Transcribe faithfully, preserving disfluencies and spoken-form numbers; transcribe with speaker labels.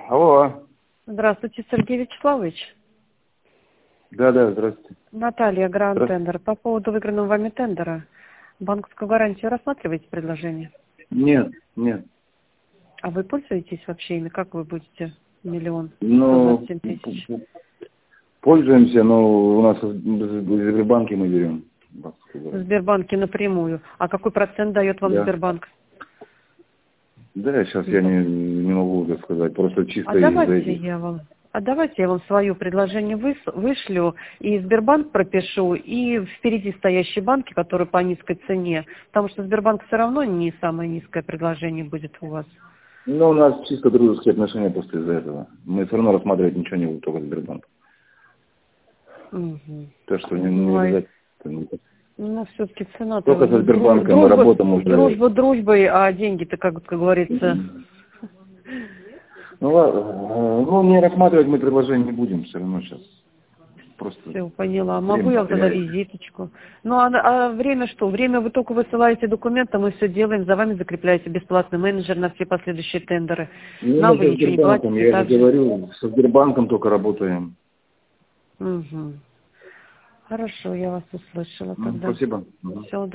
Speaker 1: Алло.
Speaker 2: Здравствуйте, Сергей Вячеславович.
Speaker 1: Да, да, здравствуйте.
Speaker 2: Наталья, Гранд Тендер. По поводу выигранного вами тендера. Банковскую гарантию рассматриваете предложение?
Speaker 1: Нет, нет.
Speaker 2: А вы пользуетесь вообще ими? Как вы будете миллион сто
Speaker 1: Ну,
Speaker 2: двадцать семь тысяч?
Speaker 1: пользуемся, но у нас в Сбербанке мы берем.
Speaker 2: В Сбербанке напрямую. А какой процент дает вам
Speaker 1: Да.
Speaker 2: Сбербанк?
Speaker 1: Да, сейчас я не, не могу это сказать. Просто чисто
Speaker 2: А
Speaker 1: из-за
Speaker 2: давайте
Speaker 1: этих.
Speaker 2: я вам, а давайте я вам свое предложение выс- вышлю, и Сбербанк пропишу, и впереди стоящие банки, которые по низкой цене, потому что Сбербанк все равно не самое низкое предложение будет у вас.
Speaker 1: Ну, у нас чисто дружеские отношения просто из-за этого. Мы все равно рассматривать ничего не будем, только Сбербанк.
Speaker 2: Угу.
Speaker 1: То, что не, не
Speaker 2: Ну, а-
Speaker 1: обязательно.
Speaker 2: ну, все-таки цена-то...
Speaker 1: Только со Сбербанком мы
Speaker 2: дружба,
Speaker 1: работаем уже.
Speaker 2: дружба дружбой, а деньги-то, как, как говорится...
Speaker 1: Ну, ладно. Ну, не рассматривать мы предложение не будем все равно сейчас. Просто
Speaker 2: Все, поняла. Могу
Speaker 1: время
Speaker 2: я вам тогда
Speaker 1: теряется.
Speaker 2: визиточку? Ну, а, а время что? Время вы только высылаете документы, мы все делаем, за вами закрепляете бесплатный менеджер на все последующие тендеры.
Speaker 1: Ну,
Speaker 2: Нам
Speaker 1: мы
Speaker 2: вы
Speaker 1: со
Speaker 2: ничего не
Speaker 1: Сбербанком,
Speaker 2: платите
Speaker 1: я же
Speaker 2: также.
Speaker 1: говорю, со Сбербанком только работаем.
Speaker 2: Угу. Хорошо, я вас услышала
Speaker 1: Ну,
Speaker 2: тогда.
Speaker 1: спасибо. Мгм.
Speaker 2: Всего